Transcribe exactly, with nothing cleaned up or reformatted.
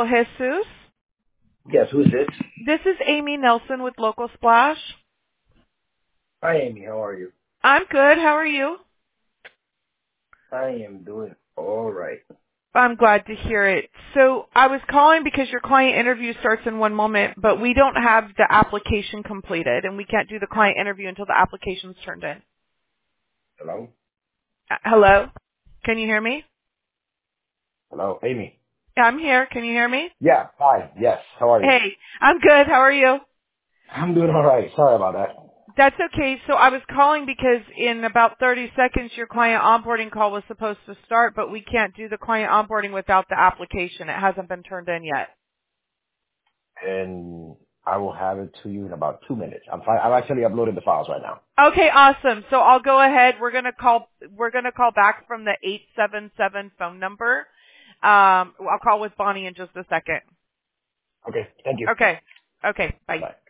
Hello, Jesus. Yes, who is this? This is Amy Nelson with Local Splash. Hi, Amy. How are you? I'm good. How are you? I am doing all right. I'm glad to hear it. So I was calling because your client interview starts in one moment, but we don't have the application completed, and we can't do the client interview until the application's turned in. Hello? Uh, hello? Can you hear me? Hello, Amy. Yeah, I'm here. Can you hear me? Yeah, hi. Yes, how are you? Hey, I'm good. How are you? I'm doing all right. Sorry about that. That's okay. So I was calling because in about thirty seconds your client onboarding call was supposed to start, but we can't do the client onboarding without the application. It hasn't been turned in yet. And I will have it to you in about two minutes. I'm fi- I'm actually uploading the files right now. Okay, awesome. So I'll go ahead. We're gonna call. We're gonna call back from the eight seven seven phone number. Um, I'll call with Bonnie in just a second. Okay, thank you. Okay. Okay. Bye. Bye.